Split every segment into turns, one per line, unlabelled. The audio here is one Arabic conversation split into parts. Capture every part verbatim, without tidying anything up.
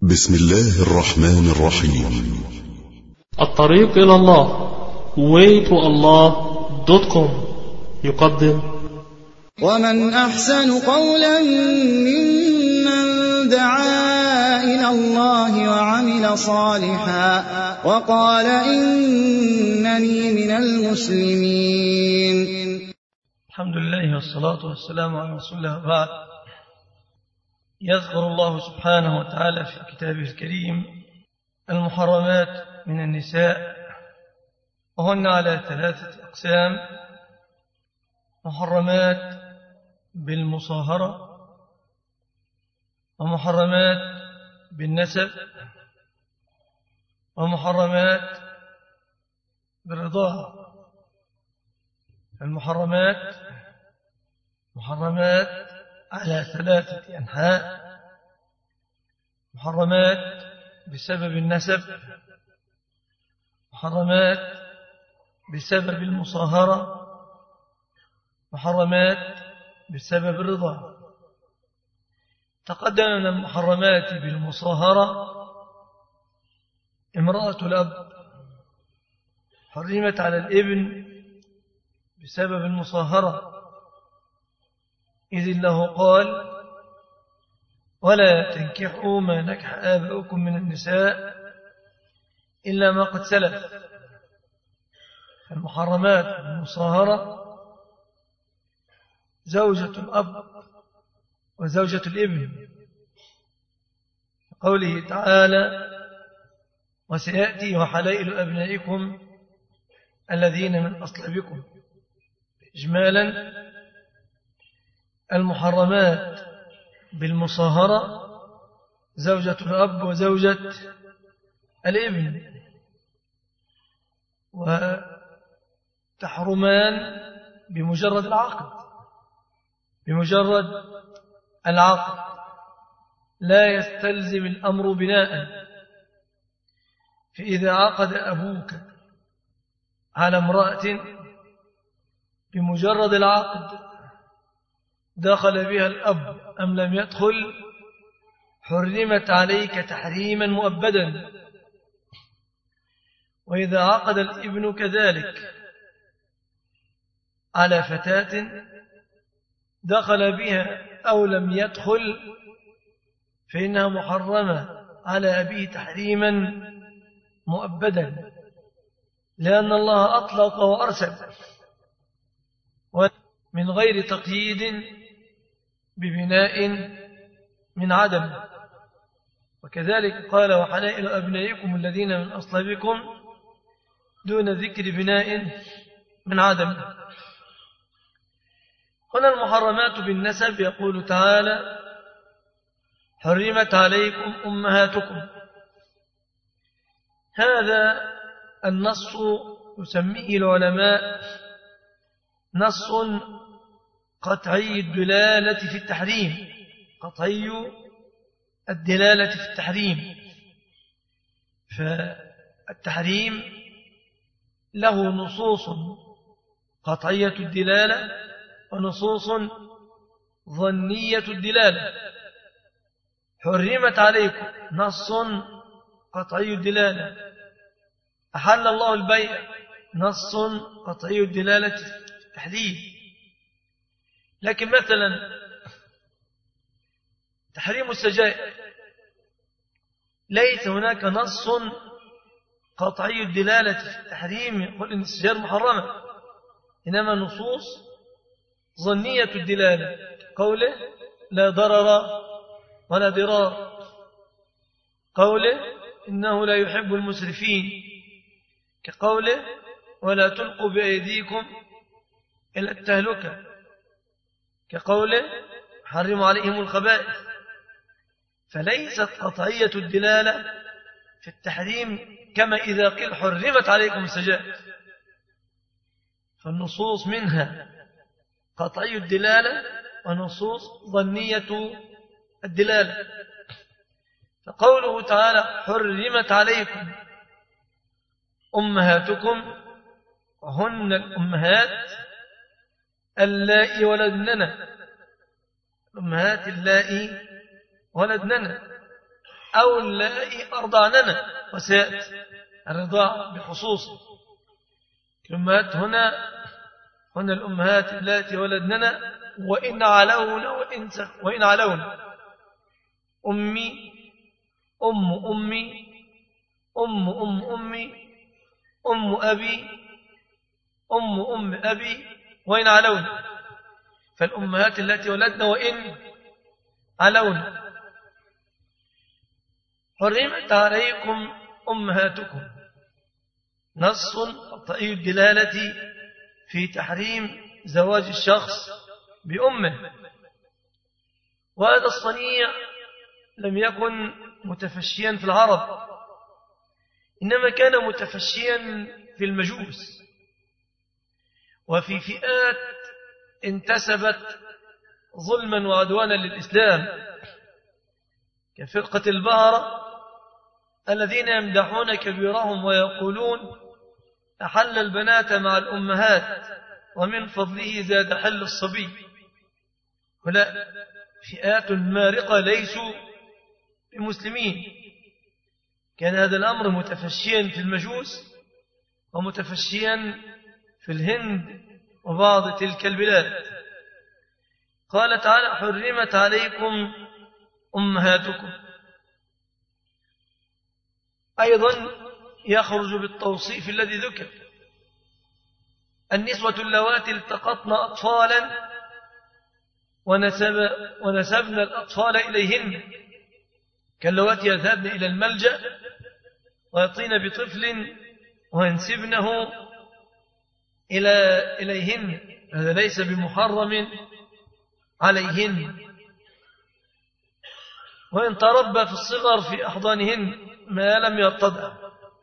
بسم الله الرحمن الرحيم.
الطريق إلى الله way to allah dot com يقدم
ومن أحسن قولا ممن دعا إلى الله وعمل صالحا وقال إنني من المسلمين.
الحمد لله والصلاة والسلام على رسول الله بعد. يذكر الله سبحانه وتعالى في كتابه الكريم المحرمات من النساء، وهن على ثلاثة أقسام: محرمات بالمصاهرة، ومحرمات بالنسب، ومحرمات بالرضاعة. المحرمات محرمات على ثلاثة أنحاء: محرمات بسبب النسب، محرمات بسبب المصاهرة، محرمات بسبب الرضاعة. تقدم من المحرمات بالمصاهرة امرأة الأب، حرمت على الابن بسبب المصاهرة، إذ الله قال: ولا تنكحوا ما نكح آباؤكم من النساء إلا ما قد سلف. المحرمات المصاهرة زوجة الأب وزوجة الابن، قوله تعالى: وسيأتي وحلائل أبنائكم الذين من أصلابكم. إجمالا، المحرمات بالمصاهرة زوجة الأب وزوجة الابن، وتحرمان بمجرد العقد بمجرد العقد لا يستلزم الأمر بناء. فإذا عقد أبوك على امرأة بمجرد العقد دخل بها الأب أم لم يدخل، حرمت عليك تحريما مؤبدا. وإذا عقد الابن كذلك على فتاة دخل بها أو لم يدخل، فإنها محرمة على أبيه تحريما مؤبدا، لأن الله أطلق وأرسل من غير تقييد ببناء من عدم. وكذلك قال: وحلائل أبنائكم الذين من أصلابكم، دون ذكر بناء من عدم. هنا المحرمات بالنسب، يقول تعالى: حرمت عليكم أمهاتكم. هذا النص يسميه العلماء نص قطعي الدلالة في التحريم قطعي الدلالة في التحريم فالتحريم له نصوص قطعية الدلالة ونصوص ظنية الدلالة. حرمت عليكم نص قطعي الدلالة، أحل الله البيع نص قطعي الدلالة في التحريم. لكن مثلا تحريم السجائر ليس هناك نص قطعي الدلالة في التحريم يقول إن السجائر محرمة، إنما نصوص ظنية الدلالة، قوله: لا ضرر ولا ضرار، قوله: إنه لا يحب المسرفين، كقوله: ولا تلقوا بأيديكم إلى التهلكة، كقوله: حرموا عليهم الخبائث. فليست قطعية الدلالة في التحريم كما إذا قيل حرمت عليكم السجائر، فالنصوص منها قطعي الدلالة ونصوص ظنية الدلالة. فقوله تعالى: حرمت عليكم أمهاتكم، وهن الأمهات اللائي ولدننا، الأمهات اللائي ولدننا، أو اللائي أرضعننا، وسيأتي الرضاع بخصوصه. الأمهات هنا هنا الأمهات التي ولدننا، وإن علون وإن, وإن علون أمي أم أمي أم أم أمي أم أبي أم أم أبي وإن علون، فالأمهات التي ولدنا وإن علون. حرمت عليكم أمهاتكم، نص قطعي الدلالة في تحريم زواج الشخص بأمه، وهذا الصنيع لم يكن متفشيا في العرب، إنما كان متفشيا في المجوس وفي فئات انتسبت ظلما وعدوانا للإسلام، كفرقة البهرة الذين يمدحون كبيرهم ويقولون أحل البنات مع الأمهات ومن فضله زاد حل الصبي. هؤلاء فئات مارقة ليسوا بمسلمين. كان هذا الأمر متفشيا في المجوس ومتفشيا في الهند وبعض تلك البلاد. قال تعالى حرمت عليكم أمهاتكم، أيضا يخرج بالتوصيف الذي ذكر، النسوة اللواتي التقطن أطفالا ونسب ونسبن الأطفال إليهن، كاللواتي يذهبن إلى الملجأ ويطين بطفل وينسبنه إلى إليهن، هذا ليس بمحرم عليهن، وإن تربى في الصغر في أحضانهن ما لم يرتضع.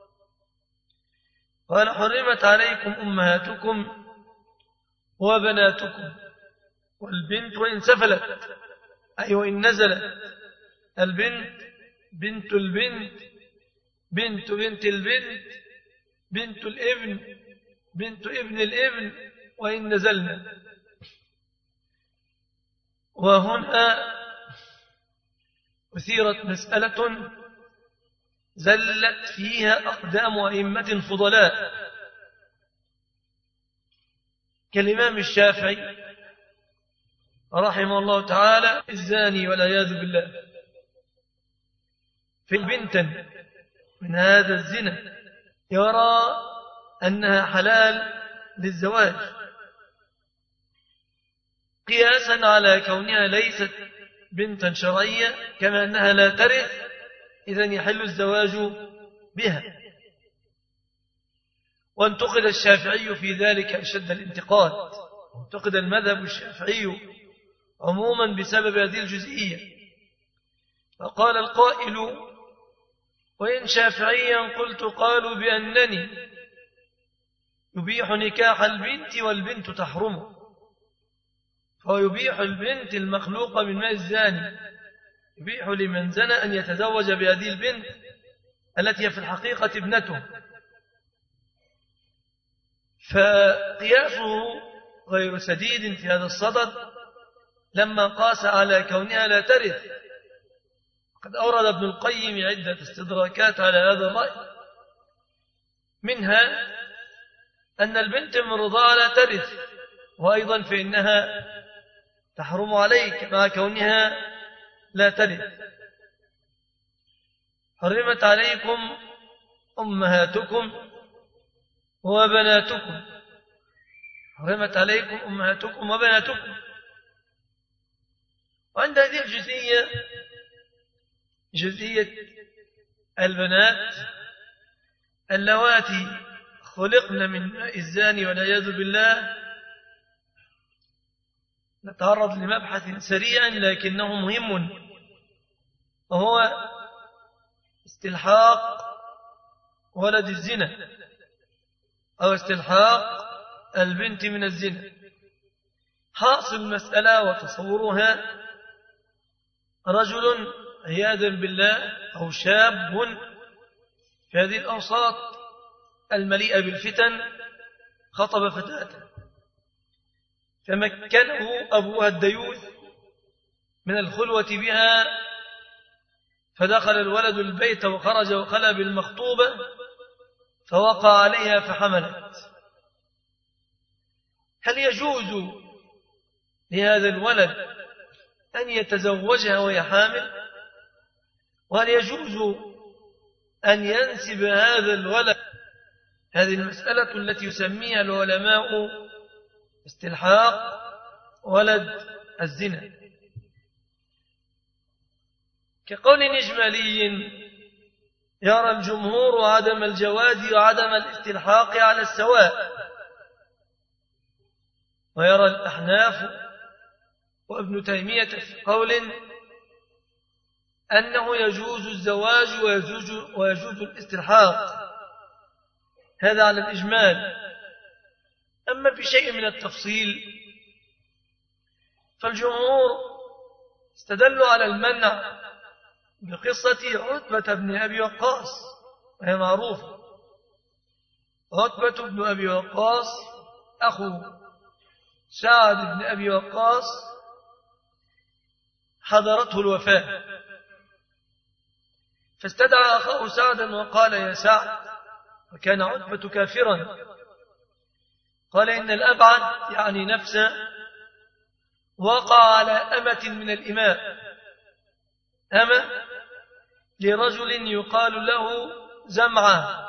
قال حرمت عليكم أمهاتكم وبناتكم، والبنت وإن سفلت أي وإن نزلت، البنت بنت البنت بنت بنت البنت بنت الابن بنت ابن الابن وإن نزلنا. وهنا أثيرت مسألة زلت فيها أقدام أئمة فضلاء كالإمام الشافعي رحمه الله تعالى: الزاني والعياذ بالله في بنتا من هذا الزنا يرى أنها حلال للزواج، قياسا على كونها ليست بنتا شرعية، كما أنها لا ترث إذن يحل الزواج بها. وانتقد الشافعي في ذلك أشد الانتقاد، انتقد المذهب الشافعي عموما بسبب هذه الجزئية، فقال القائل: وإن شافعيا قلت قالوا بأنني يبيح نكاح البنت والبنت تحرمه، فهو يبيح البنت المخلوقة من ماء الزاني، يبيح لمن زنى أن يتزوج بهذه البنت التي هي في الحقيقة ابنته، فقياسه غير سديد في هذا الصدد لما قاس على كونها لا ترث. قد أورد ابن القيم عدة استدراكات على هذا الرأي، منها أن البنت من رضاعة لا ترث، وأيضا فإنها تحرم عليك مع كونها لا ترث. حرمت عليكم أمهاتكم وبناتكم، حرمت عليكم أمهاتكم وبناتكم. وعند هذه الجزئية، جزئية البنات اللواتي خلقن من ماء الزاني والعياذ بالله، نتعرض لمبحث سريع لكنه مهم، وهو استلحاق ولد الزنا أو استلحاق البنت من الزنا. حاصل المسألة وتصورها: رجل عياذا بالله أو شاب في هذه الأوساط المليئة بالفتن خطب فتاة، فمكنه أبوها الديوث من الخلوة بها، فدخل الولد البيت وخرج وخلى بالمخطوبة فوقع عليها فحملت. هل يجوز لهذا الولد أن يتزوجها وهي حامل؟ وهل يجوز أن ينسب هذا الولد؟ هذه المسألة التي يسميها العلماء استلحاق ولد الزنا. كقول إجمالي يرى الجمهور عدم الجواز وعدم الاستلحاق على السواء، ويرى الأحناف وابن تيمية في قول أنه يجوز الزواج ويجوز, ويجوز الاستلحاق، هذا على الإجمال. أما بشيء من التفصيل فالجمهور استدلوا على المنع بقصة عتبة بن أبي وقاص، وهي معروفة. عتبة بن أبي وقاص أخو سعد بن أبي وقاص حضرته الوفاة، فاستدعى أخاه سعدا وقال: يا سعد، وكان عتبة كافرا، قال: إن الأبعد يعني نفسه وقع على أمة من الإماء، أمة لرجل يقال له زمعة،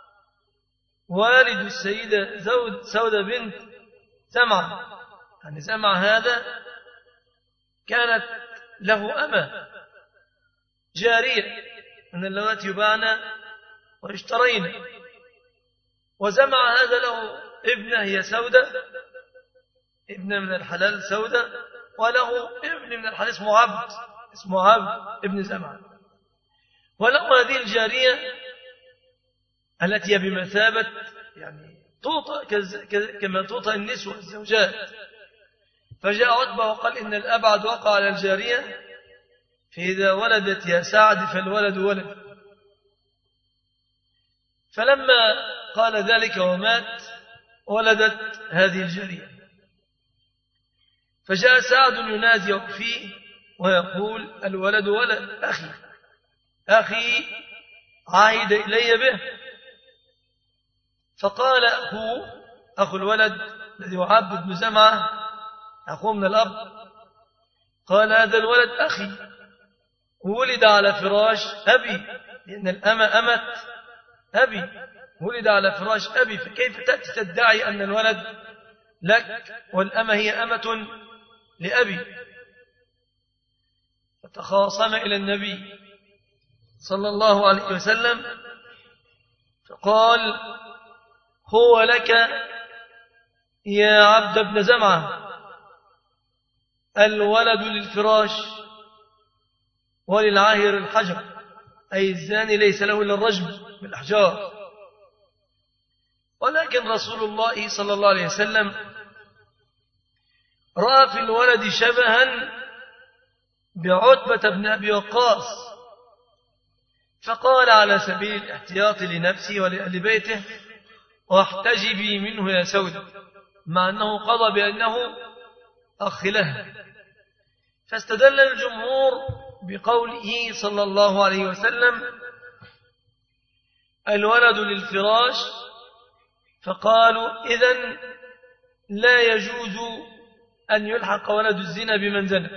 والد السيدة زود سودة بنت زمعة. يعني زمعة هذا كانت له أمة جارية من اللواتي يباعن واشترينا، وزمع هذا له ابنة هي سودة، ابن من الحلال سودة، وله ابن من الحلال اسمه عبد اسمه عبد ابن زمعة، وله هذه الجارية التي هي بمثابة يعني توطى كما توطى النسوة الزوجات. فجاء عتبة وقال: إن الأبعد وقع على الجارية، فإذا ولدت يا سعد فالولد ولد. فلما قال ذلك ومات ولدت هذه الجارية، فجاء سعد ينازع فيه ويقول: الولد ولد أخي أخي عاهد إلي به. فقال أخوه أخو الولد الذي هو عبد بن زمعة أخوه من الأب، قال: هذا الولد أخي ولد على فراش أبي، لأن الأمة أمت أبي، ولد على فراش أبي، فكيف تأتي تدعي أن الولد لك والأمة هي أمة لأبي؟ فتخاصم إلى النبي صلى الله عليه وسلم فقال: هو لك يا عبد بن زمعة، الولد للفراش وللعاهر الحجر، أي الزاني ليس له إلا الرجم بالأحجار. ولكن رسول الله صلى الله عليه وسلم رأى في الولد شبها بعتبة بن أبي وقاص، فقال على سبيل الاحتياط لنفسه ولأهل بيته: واحتجبي منه يا سودة، مع أنه قضى بأنه أخ له. فاستدل الجمهور بقوله صلى الله عليه وسلم: الولد للفراش، فقالوا: إذن لا يجوز أن يلحق ولد الزنا بمن زنى.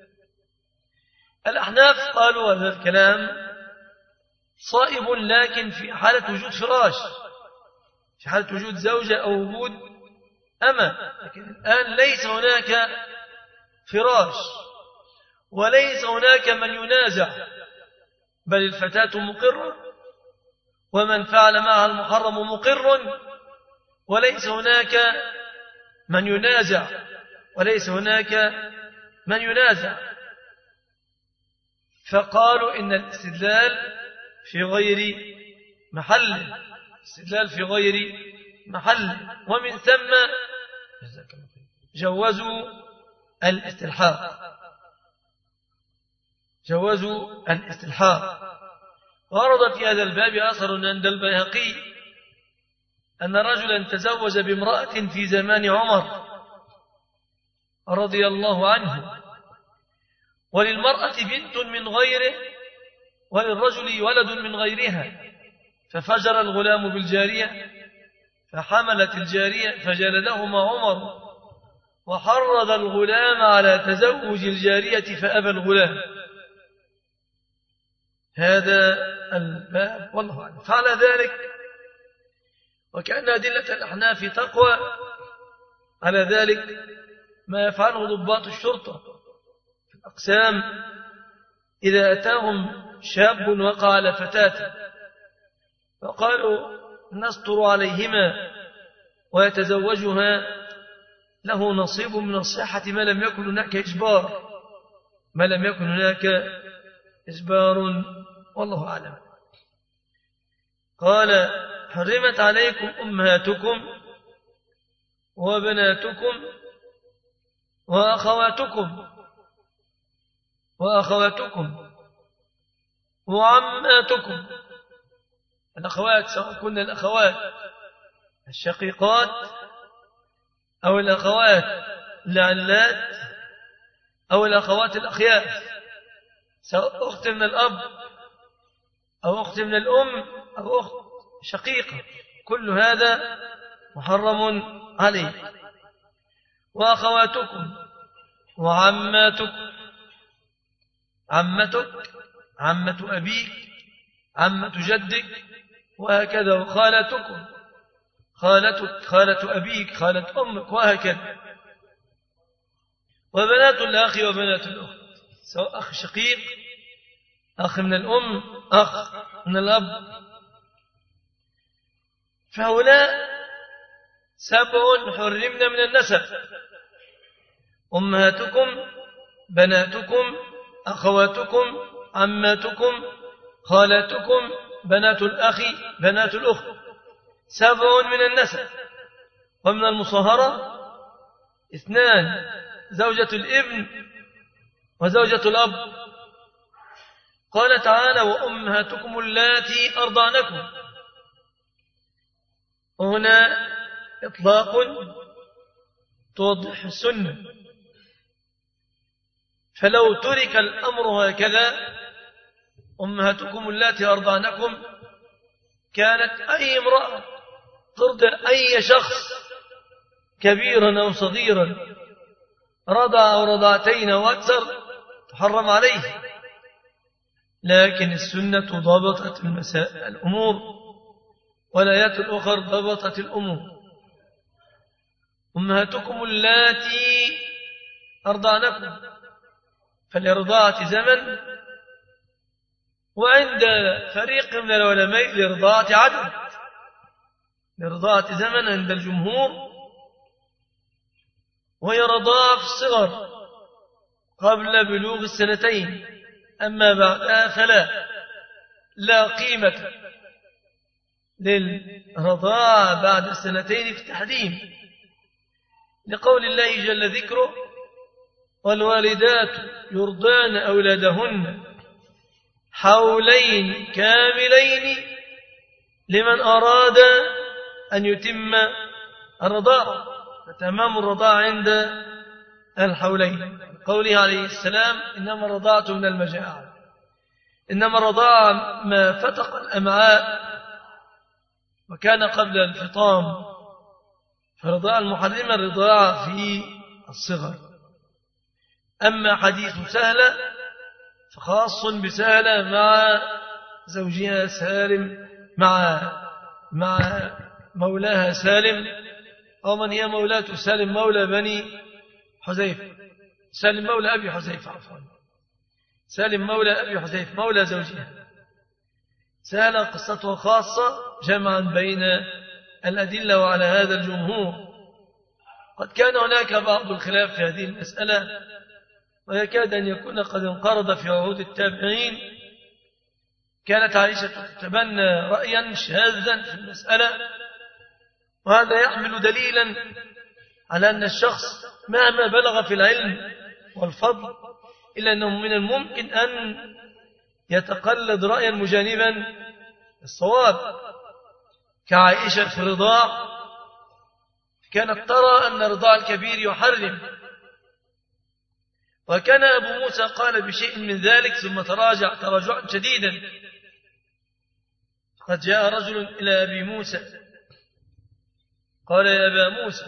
الأحناف قالوا هذا الكلام صائب، لكن في حالة وجود فراش، في حالة وجود زوجة أو وجود أمة. لكن الآن ليس هناك فراش وليس هناك من ينازع، بل الفتاة مقرة ومن فعل معها المحرم مقر، وليس هناك من ينازع وليس هناك من ينازع. فقالوا إن الاستدلال في غير محل، استدلال في غير محل، ومن ثم جوزوا الاستلحاق جوزوا الاستلحاق. ورد في هذا الباب أثر عند البيهقي أن رجلا تزوج بامرأة في زمان عمر رضي الله عنه، وللمرأة بنت من غيره وللرجل ولد من غيرها ففجر الغلام بالجارية فحملت الجارية فجلدهما عمر وحرض الغلام على تزوج الجارية فأبى الغلام. هذا الباب والله أعلم. فعلى ذلك وكأن أدلة الأحناف تقوى على ذلك ما يفعله ضباط الشرطة في الأقسام إذا أتاهم شاب وقع على فتاة فقالوا نستر عليهما ويتزوجها له نصيب من الصحة ما لم يكن هناك إجبار ما لم يكن هناك إجبار والله أعلم. قال حرمت عليكم أمهاتكم وبناتكم وأخواتكم وأخواتكم وعماتكم. الأخوات سواء كنا الأخوات الشقيقات أو الأخوات العلات أو الأخوات الأخيات سواء أخت من الأب أو أخت من الأم أو أخت شقيقة كل هذا محرم عليه. وأخواتكم وعماتكم عمتك عمة أبيك عمة جدك وهكذا. وخالتكم خالتك خالة أبيك خالة أمك وهكذا. وبنات الأخ وبنات الأخت سواء أخ شقيق أخ من الأم أخ من الأب. فهؤلاء سبع حرمنا من النسب: أمهاتكم بناتكم أخواتكم عماتكم خالاتكم بنات الأخ بنات الأخت. سبع من النسب. ومن المصهرة اثنان: زوجة الابن وزوجة الأب. قال تعالى: وأمهاتكم اللاتي أرضعنكم. هنا إطلاق توضح السنة، فلو ترك الأمر هكذا أمهاتكم اللاتي أرضعنكم كانت أي امرأة ترضع أي شخص كبيرا أو صغيرا رضع أو رضعتين وأكثر تحرم عليه. لكن السنة ضبطت المسائل الأمور والآيات الأخرى ضبطت الأمور. أمهاتكم اللاتي أرضعنكم فالإرضاعة زمن، وعند فريق من العلماء الإرضاعة عدد. الإرضاعة زمن عند الجمهور، وهي رضاعة في الصغر قبل بلوغ السنتين، أما بعدها فلا لا قيمة للرضاعة بعد السنتين في التحريم، لقول الله جل ذكره: والوالدات يرضعن أولادهن حولين كاملين لمن أراد أن يتم الرضاعة، فتمام الرضاعة عند الحولين. قوله عليه السلام: إنما الرضاعة من المجاعة. إنما الرضاعة ما فتق الأمعاء وكان قبل الفطام، فالرضاعة المحرمة الرضاعة في الصغر. أما حديث سهلة فخاص بسهلة مع زوجها سالم مع مع مولاها سالم، أو من هي مولاة سالم مولى بني حذيفة، سالم مولى أبي حذيفة عفوا سالم مولى أبي حذيفة مولى زوجها. سهلة قصته خاصة جمعا بين الأدلة وعلى هذا الجمهور. قد كان هناك بعض الخلاف في هذه المسألة، ويكاد أن يكون قد انقرض في عهود التابعين. كانت عائشة تتبنى رأيا شاذا في المسألة، وهذا يحمل دليلا على أن الشخص مهما بلغ في العلم والفضل إلا أنه من الممكن أن يتقلد رأيا مجانبا الصواب، كعائشة في الرضاع كانت ترى أن رضاع الكبير يحرم، وكان أبو موسى قال بشيء من ذلك ثم تراجع تراجعا شديدا. قد جاء رجل إلى أبي موسى قال: يا أبا موسى،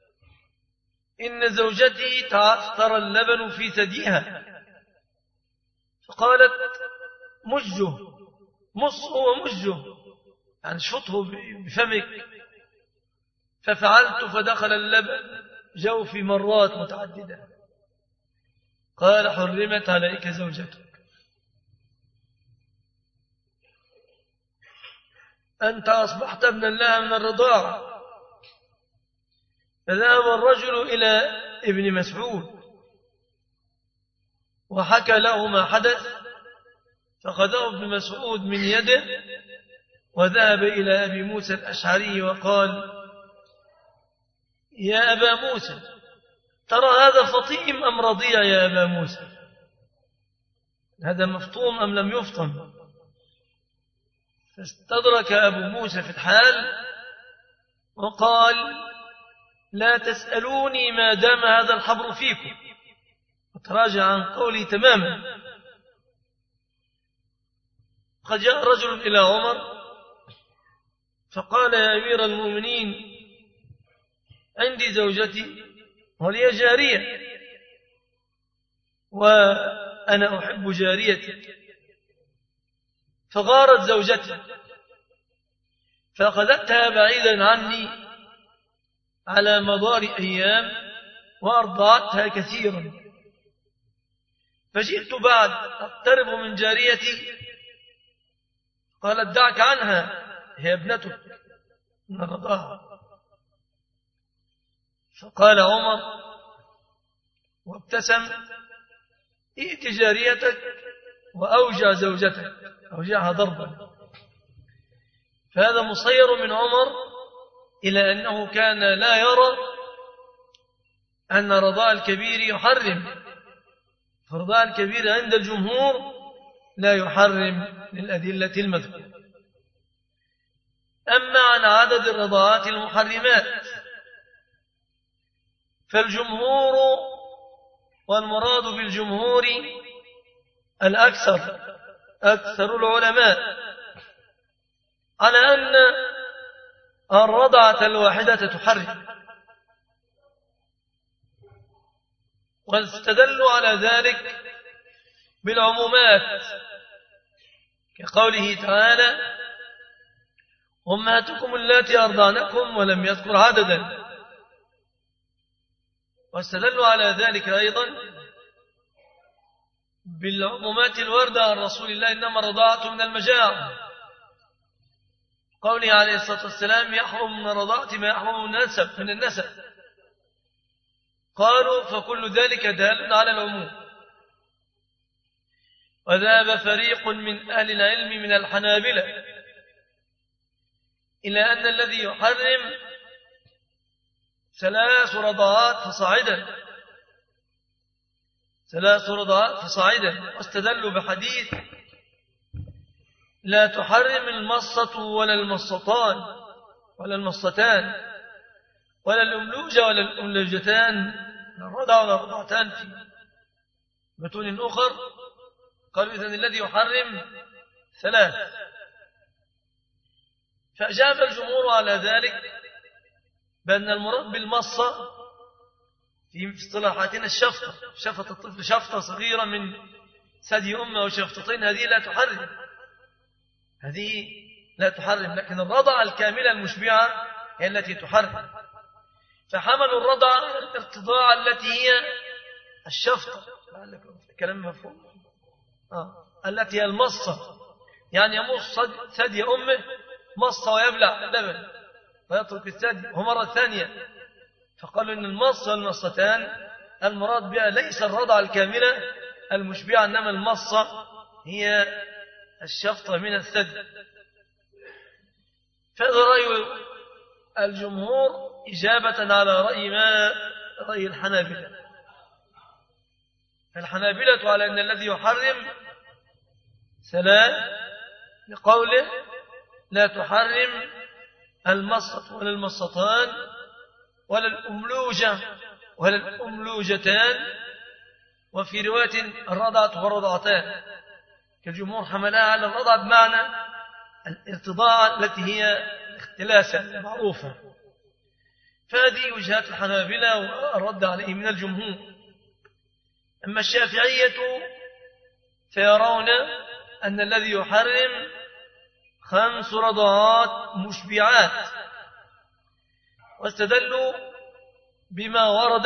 إن زوجتي تعثر اللبن في ثديها، فقالت: مجه، مصه ومجه، يعني شطه بفمك. ففعلت فدخل اللبن جوفي مرات متعددة. قال: حرمت عليك زوجتك، أنت أصبحت ابنا لها من الرضاعة. فذهب الرجل إلى ابن مسعود وحكى له ما حدث، فأخذه ابن مسعود من يده وذهب إلى أبي موسى الأشعري وقال: يا أبا موسى، ترى هذا فطيم أم رضيع يا أبا موسى؟ هذا مفطوم أم لم يفطم؟ فاستدرك أبو موسى في الحال وقال: لا تسألوني ما دام هذا الحبر فيكم، وتراجع عن قولي تماما. قد جاء رجل إلى عمر فقال: يا أمير المؤمنين، عندي زوجتي ولي جارية، وأنا أحب جاريتي، فغارت زوجتي فأخذتها بعيدا عني على مدار أيام وأرضعتها كثيرا. فجئت بعد أقترب من جاريتي، قالت: دعك عنها، هي ابنتك من الرضاعة. فقال عمر وابتسم: ائت جاريتك وأوجع زوجتك، أوجعها ضربا. فهذا مصير من عمر إلى أنه كان لا يرى أن رضاع الكبير يحرم، فرضاع الكبير عند الجمهور لا يحرم للأدلة المذكورة. أما عن عدد الرضاعات المحرمات فالجمهور، والمراد بالجمهور الأكثر، أكثر العلماء، على أن الرضعة الواحدة تحرم، واستدلوا على ذلك بالعمومات كقوله تعالى: أمهاتكم اللاتي أرضعنكم، ولم يذكر عددا. واستدلوا على ذلك أيضا بالعمومات الواردة عن رسول الله: إنما الرضاعة من المجاعة، قوله عليه الصلاة والسلام: يحرم من الرضاعة ما يحرم من النسب من النسب. قالوا: فكل ذلك دال على العموم. وذهب فريق من أهل العلم من الحنابلة إلى أن الذي يحرم ثلاث رضاعات فصاعدا، ثلاث رضاعات فصاعدا، واستدلوا بحديث: لا تحرم المصة ولا المصتان ولا المصتان ولا الأملوجة ولا الأملوجتان، الرضع ولا الرضعتان في متون أخر. قالوا: إذن الذي يحرم ثلاث. فأجاب الجمهور على ذلك بأن المراد بالمصة في اصطلاحاتنا الشفطة، شفط الطفل شفطة صغيرة من ثدي أمه أو شفطتين، هذه لا تحرم، هذه لا تحرم، لكن الرضعة الكاملة المشبعة هي التي تحرم. فحملوا الرضعة الارتضاع التي هي الشفطة، كلام مفهوم، آه. التي هي المصة، يعني يمص ثدي أمه مصة ويبلع اللبن ويترك الثدي ومرة ثانية. فقالوا إن المصة والمصتان المراد بها ليس الرضعة الكاملة المشبعة، إنما المصة هي الشفطة من الثدي. فهذا رأي الجمهور إجابة على رأي ما رأي الحنابلة. الحنابلة على أن الذي يحرم ثلاث، لقوله: لا تحرم المصة ولا المصتان ولا الأملوجة ولا الأملوجتان وفي رواية الرضعة والرضعتان، كالجمهور حملها على الرضعة بمعنى الارتضاع التي هي اختلاسة المعروفة. فهذه وجهات الحنابلة والرد عليه من الجمهور. أما الشافعية فيرون أن الذي يحرم خمس رضعات مشبعات، واستدلوا بما ورد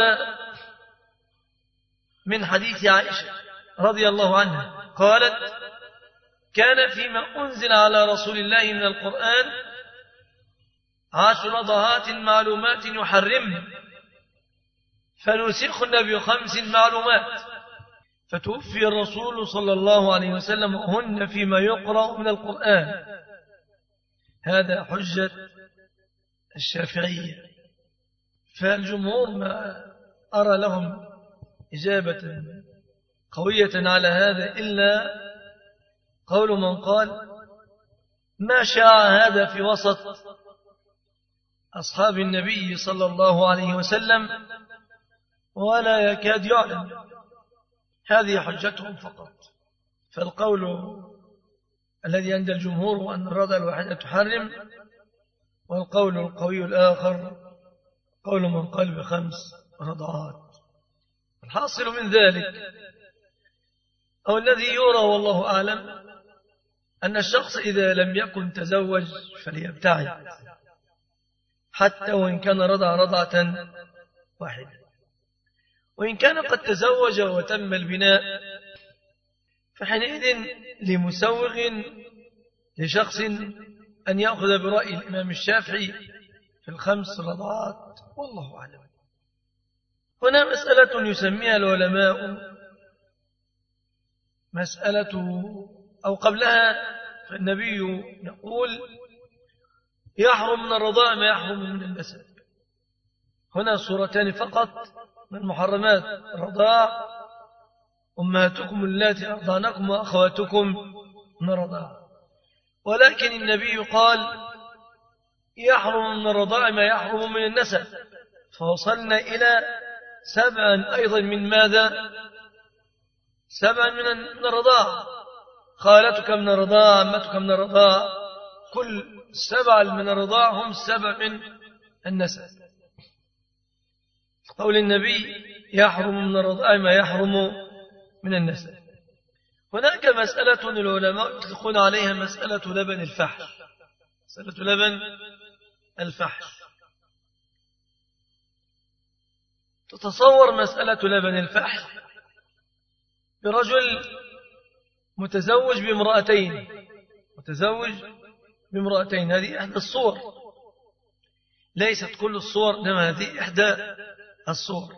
من حديث عائشة رضي الله عنها قالت: كان فيما أنزل على رسول الله من القرآن عشر رضعات معلومات يحرمن، فنسخن بخمس معلومات، فتوفي الرسول صلى الله عليه وسلم هن فيما يقرأ من القرآن. هذا حجة الشافعية. فالجمهور ما أرى لهم إجابة قوية على هذا إلا قول من قال: ما شاع هذا في وسط أصحاب النبي صلى الله عليه وسلم ولا يكاد يعلم. هذه حجتهم فقط. فالقول الذي عند الجمهور هو أن الرضع الواحدة تحرم، والقول القوي الآخر قول من قال بخمس رضعات. الحاصل من ذلك أو الذي يرى والله أعلم أن الشخص إذا لم يكن تزوج فليبتعد حتى وإن كان رضع رضعة واحدة، وإن كان قد تزوج وتم البناء فحينئذ لمسوغ لشخص أن يأخذ برأي الإمام الشافعي في الخمس رضعات، والله أعلم. هنا مسألة يسميها العلماء مسألة، أو قبلها فالنبي يقول: يحرم من الرضاع ما يحرم من النسب. هنا صورتان فقط من محرمات الرضاع: أمهاتكم اللاتي أرضعنكم وأخواتكم من الرضاع. ولكن النبي قال: يحرم من الرضاع ما يحرم من النسب، فوصلنا إلى سبعا أيضا من ماذا؟ سبعا من الرضاع. خالتك من الرضاع، عمتك من الرضاع، كل سبع من الرضاع هم سبع من النسب. قول النبي: يحرم من الرضاع ما يحرم من النسب. هناك مسألة العلماء يطلقون عليها مسألة لبن الفحل. مسألة لبن الفحل. تتصور مسألة لبن الفحل برجل متزوج بامرأتين متزوج بامرأتين هذه إحدى الصور، ليست كل الصور، إنما هذه إحدى الصور.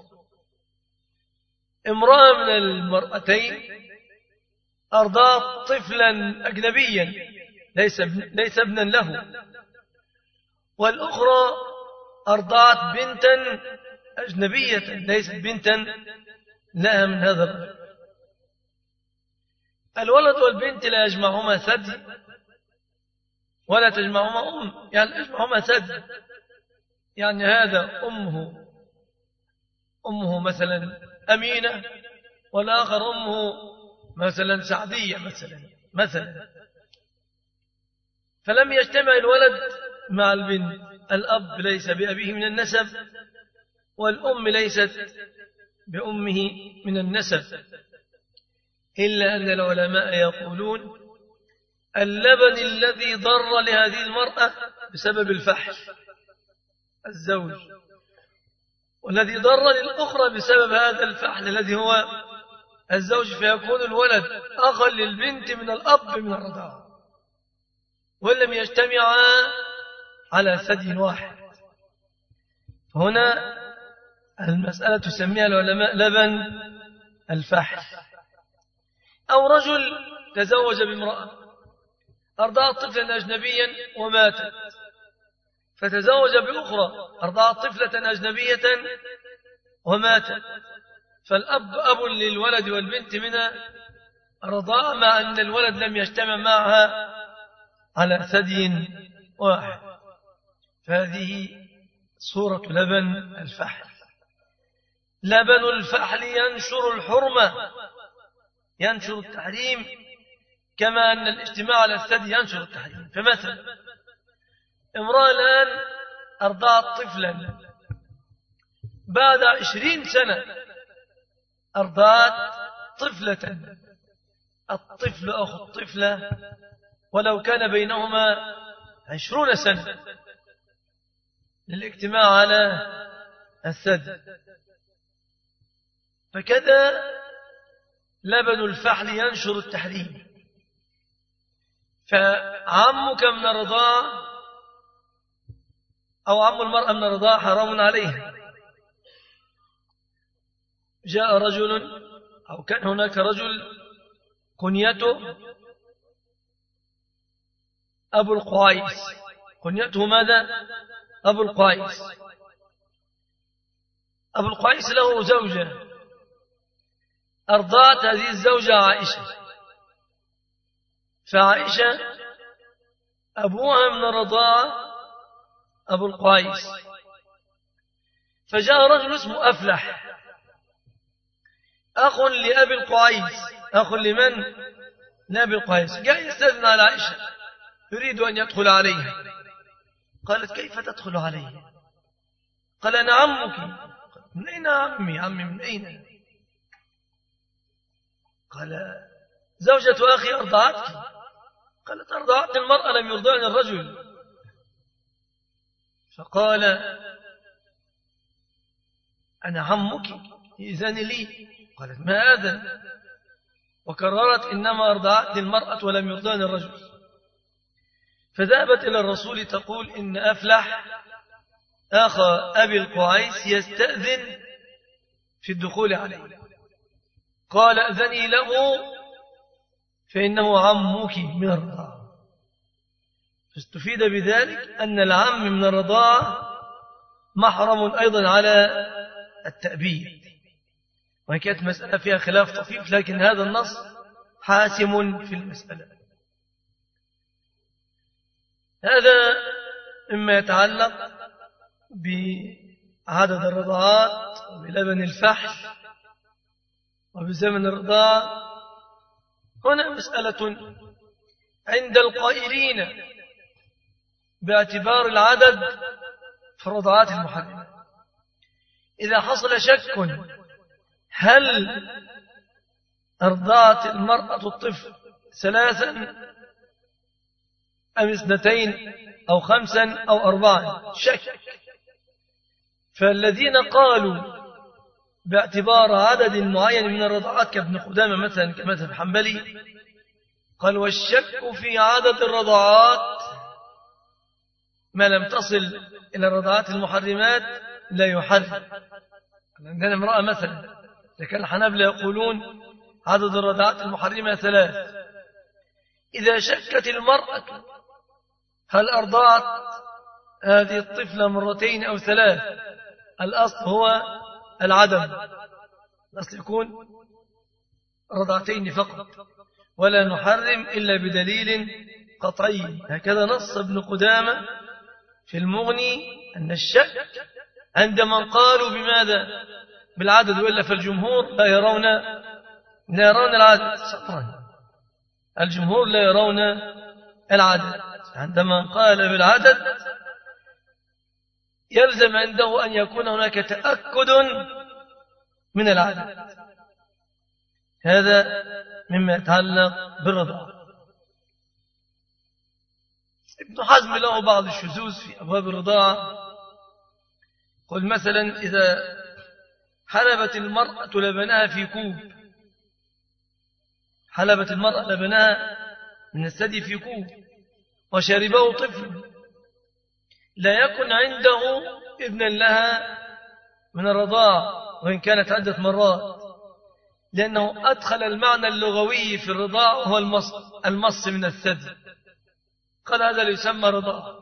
امرأة من المرأتين أرضعت طفلا أجنبيا ليس ليس ابنا له، والأخرى أرضعت بنتا أجنبية ليست بنتا لها من هذا الرجل. الولد والبنت لا يجمعهما ثدي ولا تجمعهما أم، يعني يجمعهما ثدي، يعني هذا أمه أمه مثلا أمينة والآخر أمه مثلا سعدية مثلا مثلا فلم يجتمع الولد مع البنت. الأب ليس بأبيه من النسب، والأم ليست بأمه من النسب، إلا أن العلماء يقولون اللبن الذي ضر لهذه المرأة بسبب الفحل الزوج، والذي ضر للأخرى بسبب هذا الفحل الذي هو الزوج، فيكون الولد أخا للبنت من الأب من الرضاعة، ولم يجتمعا على ثدي واحد. هنا المسألة تسميها العلماء لبن الفحل. أو رجل تزوج بامرأة أرضعت طفلا أجنبيا وماتت، فتزوج بأخرى أرضعت طفلة أجنبية وماتت، فالأب أب للولد والبنت من الرضاعة، مع أن الولد لم يجتمع معها على ثدي واحد. فهذه صورة لبن الفحل. لبن الفحل ينشر الحرمة، ينشر التحريم، كما أن الاجتماع على الثدي ينشر التحريم. فمثلا امرأة الآن أرضعت طفلا، بعد عشرين سنة أرضعت طفلة، الطفل أخو الطفلة ولو كان بينهما عشرون سنة للاجتماع على الثدي. فكذا لبن الفحل ينشر التحريم. فعمك من الرضاعة أو عم المرأة من الرضاعة حرام عليها. جاء رجل أو كان هناك رجل كنيته أبو القعيس، كنيته ماذا؟ أبو القعيس. أبو القعيس له زوجة، أرضعت هذه الزوجة عائشة، فعائشة أبوها من الرضاعة أبو القعيس. فجاء رجل اسمه أفلح، أخ لأبي القعيس، أخ لمن؟ لأبي القعيس، جاء يستأذن على عائشة يريد أن يدخل عليها. قالت كيف تدخل عليه؟ قال أنا عمك. من أين عمي؟ عمي من أين؟ قال زوجة أخي أرضعتك. قالت أرضعتني المرأة لم يرضعني الرجل. فقال أنا عمك إذن لي. قالت ما أذن، وكررت إنما أرضعتني المرأة ولم يرضعني الرجل. فذهبت إلى الرسول تقول إن أفلح أخ أبي القعيس يستأذن في الدخول عليه. قال أذني له فإنه عمك من الرضاعة. فاستفيد بذلك أن العم من الرضاعة محرم أيضا على التأبيد، وهي كانت مسألة فيها خلاف طفيف، لكن هذا النص حاسم في المسألة. هذا مما يتعلق بعدد الرضاعات وبلبن الفحل وبزمن الرضاعة. هنا مسألة عند القائلين باعتبار العدد في الرضاعات المحرمة. إذا حصل شك هل أرضعت المرأة الطفل ثلاثا أم اثنتين أو خمسا أو أربعا، شك، فالذين قالوا باعتبار عدد معين من الرضاعات كابن قدامة مثلا كمذهب حنبلي، قال والشك في عدد الرضاعات ما لم تصل إلى الرضاعات المحرمات لا يحرم. عندنا امرأة مثلا، لكن الحنابلة يقولون عدد الرضاعات المحرمة ثلاث. إذا شكت المرأة هل أرضعت هذه الطفلة مرتين أو ثلاث، الأصل هو العدم، الأصل يكون رضعتين فقط، ولا نحرم إلا بدليل قطعي. هكذا نص ابن قدامة في المغني أن الشك عندما قالوا بماذا؟ بالعدد، وإلا فالجمهور لا يرون لا يرون العدد سطرا، الجمهور لا يرون العدد. عندما قال بالعدد يلزم عنده أن يكون هناك تأكد من العدد. هذا مما يتعلق بالرضاعة. ابن حزم له بعض الشذوذ في أبواب الرضاعة. قل مثلا إذا حلبت المرأة لبنها في كوب، حلبت المرأة لبنها من الثدي في كوب وشربه طفل، لا يكن عنده ابنا لها من الرضاعة وإن كانت عدة مرات، لأنه أدخل المعنى اللغوي في الرضاعة وهو المص, المص من الثدي. قال هذا يسمى رضاعة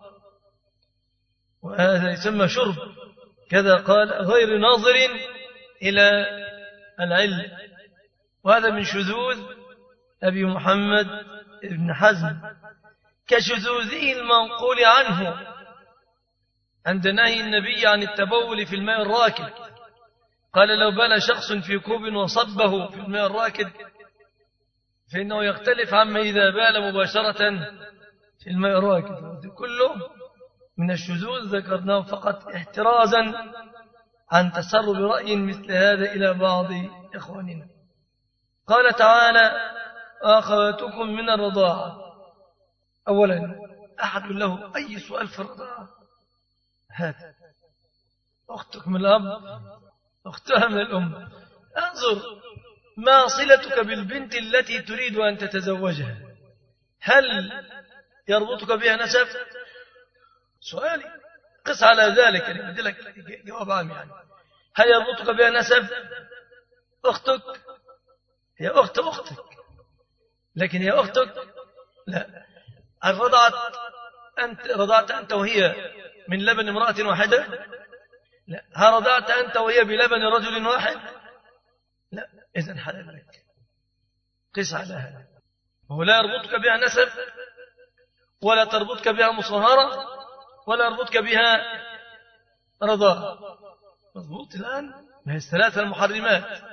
وهذا يسمى شرب، كذا قال غير ناظر إلى العلم. وهذا من شذوذ أبي محمد ابن حزم، كشذوذه المنقول عنه عند نهي النبي عن التبول في الماء الراكد، قال لو بال شخص في كوب وصبه في الماء الراكد فإنه يختلف عما إذا بال مباشرة في الماء الراكد. كله من الشذوذ ذكرناه فقط احترازا عن تسرب رأي مثل هذا إلى بعض إخواننا. قال تعالى أخواتكم من الرضاعة. أولا أحد له أي سؤال في الرضاعة؟ هذا أختك من الأب، أختها من الأم. انظر ما صلتك بالبنت التي تريد أن تتزوجها؟ هل يربطك بها نسب؟ سؤالي قس على ذلك، يعني أدي لك جواب عام. يعني هل يربطك بها نسب؟ أختك هي أخت أختك، لكن هي أختك لا. الرضعت أنت رضعت أنت وهي من لبن امرأة واحدة؟ لا. هل رضعت أنت وهي بلبن رجل واحد؟ لا. إذن حلال لك. قس على هذا. وهو لا يربطك بها نسب، ولا تربطك بها مصهرة، ولا يربطك بها رضاعة. مضبوط الآن؟ ما هي الثلاثة المحرمات: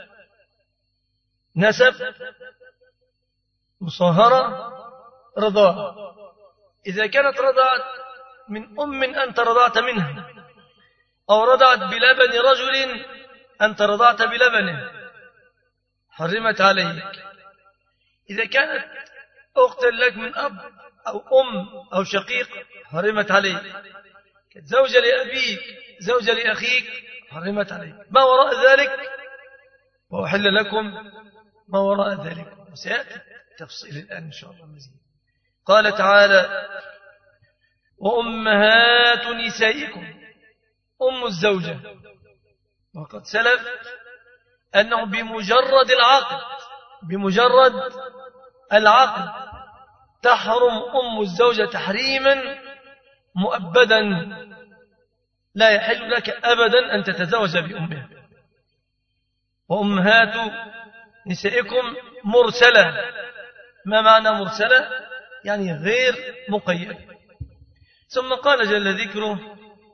نسب، مصهرة، رضاعة. إذا كانت رضعت من أم أنت رضعت منها، أو رضعت بلبن رجل أنت رضعت بلبنه، حرمت عليك. إذا كانت أخت لك من أب أو أم أو شقيق حرمت عليك. زوجة لأبيك، زوجة لأخيك، حرمت عليك. ما وراء ذلك وأحل لكم ما وراء ذلك. سيأتي تفصيل الآن إن شاء الله مزيد. قال تعالى وأمهات نسائكم، أم الزوجة. وقد سلف أنه بمجرد العقد بمجرد العقد تحرم أم الزوجة تحريما مؤبدا، لا يحل لك أبدا أن تتزوج بأمها. وأمهات نسائكم مرسلة. ما معنى مرسلة؟ يعني غير مقيد. ثم قال جل ذكره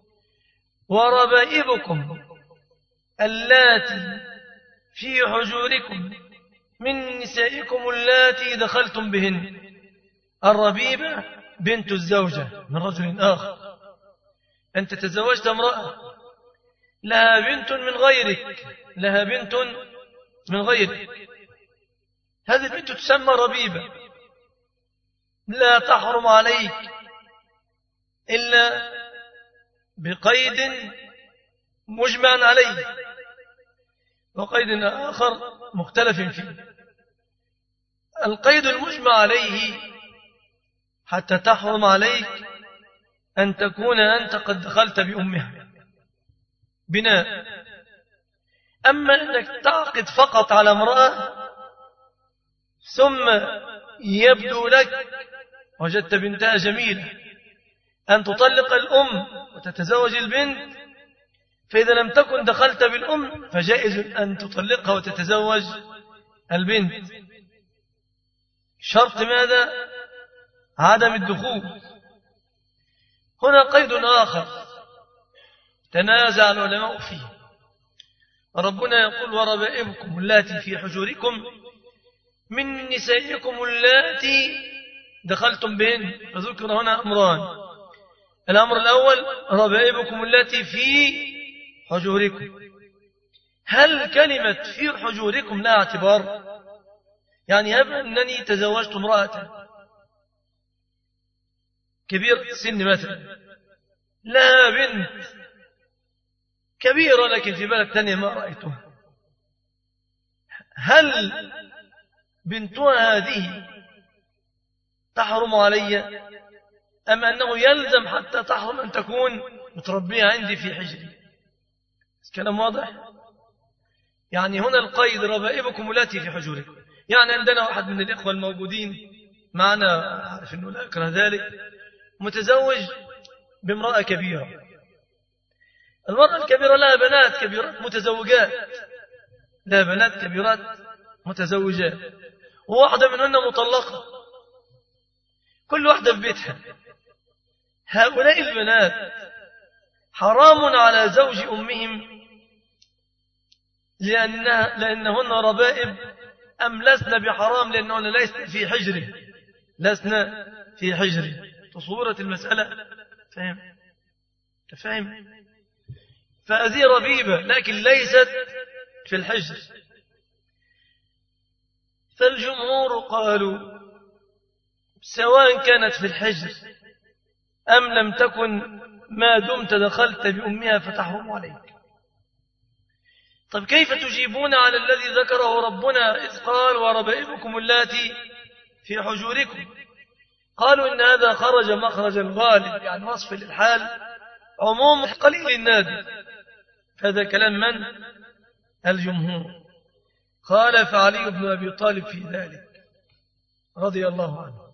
وربائبكم اللاتي في حجوركم من نسائكم اللاتي دخلتم بهن. الربيبة بنت الزوجة من رجل آخر. أنت تزوجت امرأة لها بنت من غيرك، لها بنت من غيرك، هذه البنت تسمى ربيبة، لا تحرم عليك إلا بقيد مجمع عليه وقيد آخر مختلف فيه. القيد المجمع عليه حتى تحرم عليك أن تكون أنت قد دخلت بأمها بناء. أما أنك تعقد فقط على امرأة ثم يبدو لك وجدت بنتها جميلة أن تطلق الأم وتتزوج البنت، فإذا لم تكن دخلت بالأم فجائز أن تطلقها وتتزوج البنت. شرط ماذا؟ عدم الدخول. هنا قيد آخر تنازع العلماء فيه. ربنا يقول وربائبكم اللاتي في حجوركم من نسائكم اللاتي دخلتم بهن. فذكر هنا أمران. الأمر الأول ربائبكم اللاتي في حجوركم. هل كلمة في حجوركم لها اعتبار؟ يعني هب أنني تزوجت امرأة كبير السن مثلا، لها بنت كبيرة لكن في بلد تانية ما رأيتها، هل بنتها هذه تحرم علي أم أنه يلزم حتى تحرم أن تكون متربية عندي في حجري؟ كلام واضح؟ يعني هنا القيد ربائبكم التي في حجوركم. يعني عندنا واحد من الإخوة الموجودين معنا، أعرف أنه لا أكره ذلك، متزوج بامرأة كبيرة. المرأة الكبيرة لها بنات كبيرات متزوجات، لها بنات كبيرات متزوجات، وواحدة منهن مطلقة، كل واحدة في بيتها. هؤلاء البنات حرام على زوج أمهم لأنها لأنهن ربائب أم لسن بحرام لأنهن لسن في حجر لسن في حجر؟ تصورة المسألة. فهم تفهم؟ فهذه ربيبة لكن ليست في الحجر. فالجمهور قالوا سواء كانت في الحجر أم لم تكن ما دمت دخلت بأمها فتحرم عليك. طب كيف تجيبون على الذي ذكره ربنا إذ قال وربائبكم اللاتي في حجوركم؟ قالوا إن هذا خرج مخرج الغالب، يعني وصف للحال عموم قليل النادر. هذا كلام من؟ الجمهور. قال فعلي بن أبي طالب في ذلك رضي الله عنه،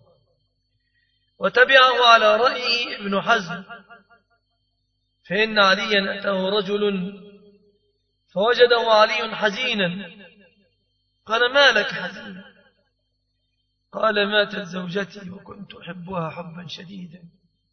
وتبعه على رأيه ابن حزم، فإن عليا أتاه رجل فوجده علي حزينا، قال ما لك حزين؟ قال ماتت زوجتي وكنت أحبها حبا شديدا.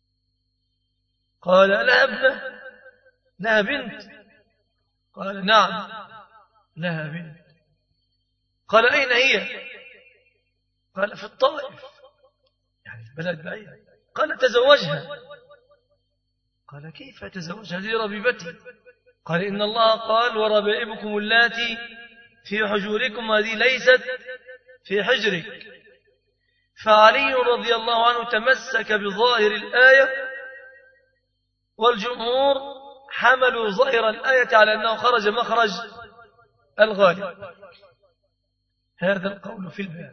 قال لها ابنة؟ لها بنت؟ قال نعم لها بنت. قال أين هي؟ قال في الطائف، يعني في بلد بعيد. قال تزوجها. قال كيف تزوجها؟ هذه ربيبتي. قال إن الله قال وربائبكم اللاتي في حجوركم، هذه ليست في حجرك. فعلي رضي الله عنه تمسك بظاهر الآية، والجمهور حملوا ظاهر الآية على أنه خرج مخرج الغالب. هذا القول في الباب.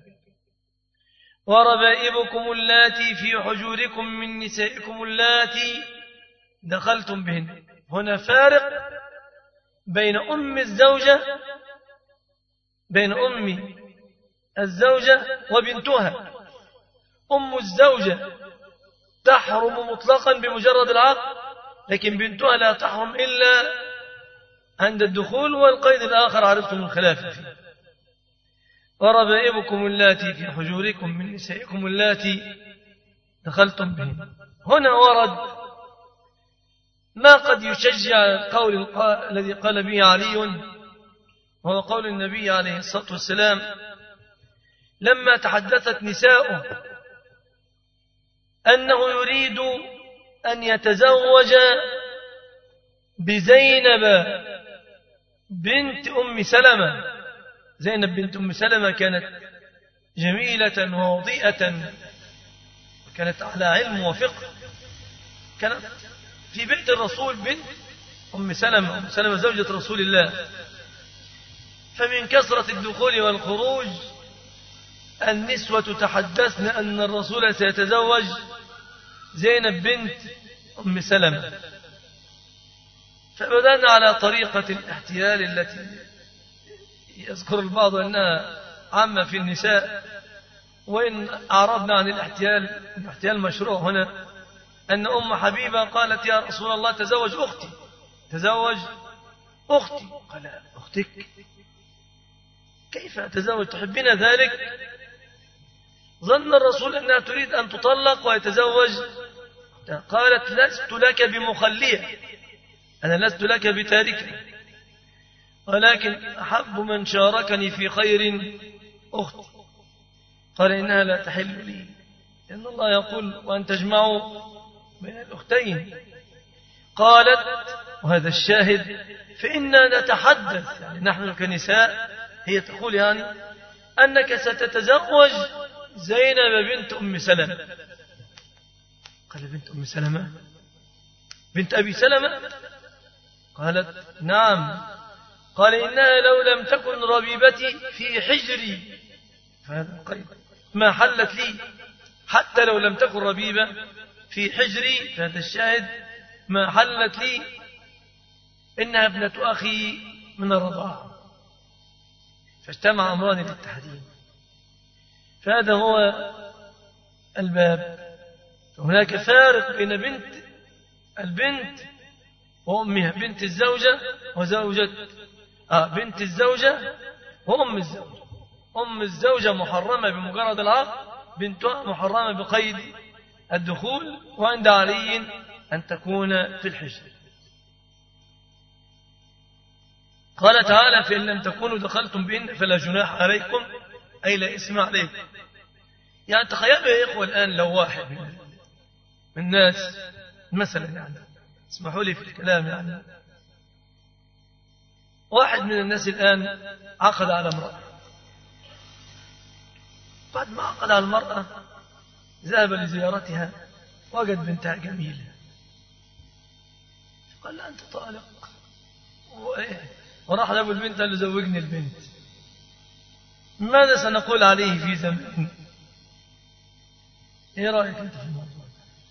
وربائبكم اللاتي في حجوركم من نسائكم اللاتي دخلتم بهن. هنا فارق بين أم الزوجة بين أم الزوجة وبنتها. أم الزوجة تحرم مطلقا بمجرد العقد، لكن بنتها لا تحرم إلا عند الدخول، والقيد الآخر عرفتم الخلاف فيه. وربائبكم اللاتي في حجوركم من نسائكم اللاتي دخلتم بهن. هنا ورد ما قد يشجع القول الذي قال به علي، وهو قول النبي عليه الصلاة والسلام لما تحدثت نساؤه أنه يريد أن يتزوج بزينب بنت أم سلمة. زينب بنت أم سلمة كانت جميلة ووضيئة، وكانت على علم وفقه، كانت في بيت الرسول بنت أم سلمة أم سلمة زوجة رسول الله. فمن كثرة الدخول والخروج النسوة تحدثن أن الرسول سيتزوج زينب بنت أم سلمة، فبدأنا على طريقة الاحتيال التي يذكر البعض أنها عامة في النساء، وإن أعرضنا عن الاحتيال، الاحتيال مشروع هنا، أن أم حبيبة قالت يا رسول الله تزوج أختي تزوج أختي. قال أختك؟ كيف أتزوج؟ تحبين ذلك؟ ظن الرسول أنها تريد أن تطلق ويتزوج. قالت لست لك بمخلية، أنا لست لك بتاركة، ولكن أحب من شاركني في خير أختي. قال إنها لا تحل لي، لأن الله يقول وأن تجمعوا بين الأختين. قالت وهذا الشاهد فإنا نتحدث، يعني نحن كنساء، هي تقول يعني أنك ستتزوج زينب بنت أم سلمة. قال بنت أم سلمة بنت أبي سلمة؟ قالت نعم. قال إنها لو لم تكن ربيبتي في حجري، فهذا القيد ما حلت لي، حتى لو لم تكن ربيبة في حجري، فهذا الشاهد ما حلت لي، إنها ابنة أخي من الرضاعة. فاجتمع أمران للتحريم. فهذا هو الباب. هناك فارق بين بنت البنت وأمها، بنت الزوجة وزوجة آه بنت الزوجة وأم الزوجة. أم الزوجة محرمة بمجرد العقد، بنتها محرمة بقيد الدخول، وعند علي أن تكون في الحجر. قال تعالى فإن لم تكونوا دخلتم بهن فلا جناح عليكم أي لا إثم عليكم. يعني تخيلوا يا إخوة الآن لو واحد من الناس مثلا، يعني اسمحوا لي في الكلام، يعني واحد من الناس الآن عقد على امرأة، بعد ما عقد على المرأة ذهب لزيارتها وجد بنتها جميلة، قال لا أنت طالق، وراح لأبو البنت قال له زوجني البنت. ماذا سنقول عليه في زمن؟ ايه رأيك انت في الموضوع؟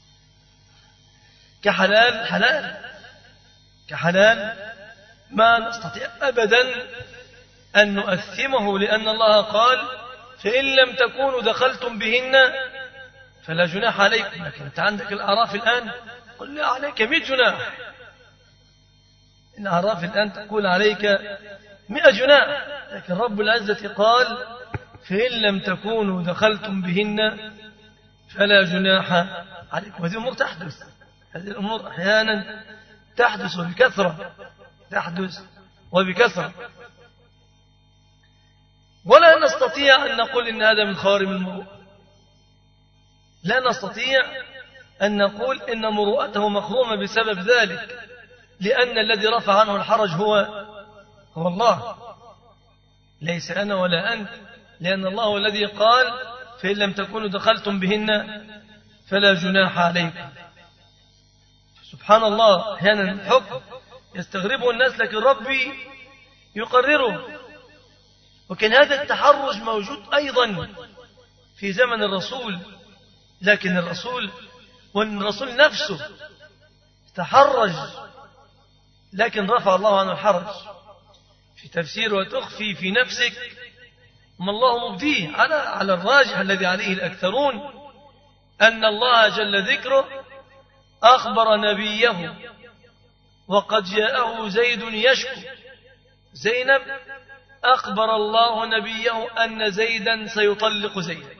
كحلال حلال، كحلال ما نستطيع أبدا أن نؤثمه، لأن الله قال فإن لم تكونوا دخلتم بهن فلا جناح عليكم. لكن أنت عندك الأعراف الآن قل لا عليك مئة جناح، الأعراف الآن تقول عليك مئة جناح، لكن رب العزة قال فإن لم تكونوا دخلتم بهن فلا جناح عليكم. وهذه الأمور تحدث، هذه الأمور أحيانا تحدث وبكثرة، تحدث وبكثرة. ولا نستطيع أن نقول إن هذا من خوارم المروءة، لا نستطيع أن نقول إن مروءته مخرومة بسبب ذلك، لأن الذي رفع عنه الحرج هو هو الله، ليس أنا ولا أنت، لأن الله هو الذي قال فإن لم تكونوا دخلتم بهن فلا جناح عليكم. سبحان الله، أحيانا الحكم يستغربه الناس لكن ربي يقرره. وكان هذا التحرج موجود أيضا في زمن الرسول، لكن الرسول وأن الرسول نفسه تحرج، لكن رفع الله عنه الحرج في تفسير وتخفي في نفسك ما الله مبديه. على على الراجح الذي عليه الأكثرون أن الله جل ذكره أخبر نبيه وقد جاءه زيد يشكو زينب، أخبر الله نبيه أن زيدا سيطلق زينب،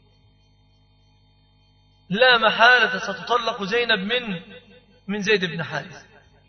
لا محالة ستطلق زينب من من زيد بن حارثة.